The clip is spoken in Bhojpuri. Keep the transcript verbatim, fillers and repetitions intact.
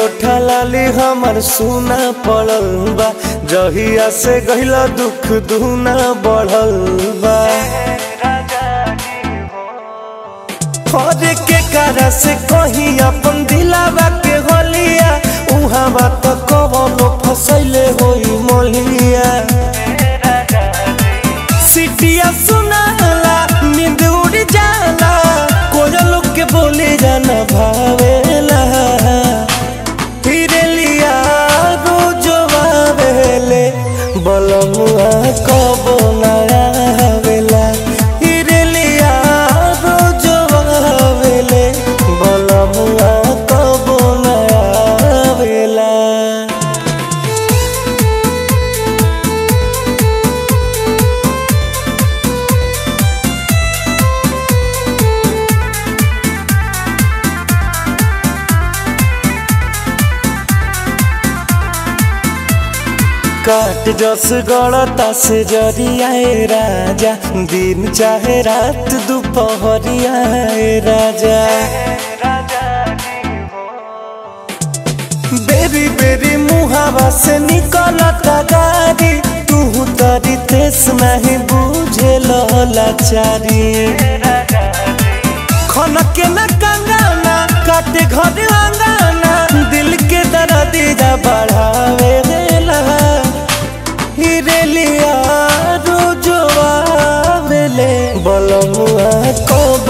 उठा लाली हमर सुना पड़ल बा, जहिया से गहिला दुख दुना बढ़ल बा। और के कारा से कहीं अपन दिलावा के होलिया, उहाँ बात कवनो फसैले होई मोलिया। सिटिया सुनाला नींद उड़ जाला, कोयल के बोले जाना भावेला। हिरेलिया रोज आवेले बलमुआ कबो ना आवेला। हिरेलिया रोज आवेले बलमुआ कबो ना आवेला। काट जस गड़ता से जरियाए राजा, दिन चाहे रात दोपहरियाए राजा। बेरी बेरी मुहावा से निकलता गारी, तू तरी तेस नहीं बुझे लाचारी। खनके न कंगाना काटे घर अंगाना, दिल के दर्दिया बढ़ावे देला। हिरेलिया रोज आवेले बलमुआ कब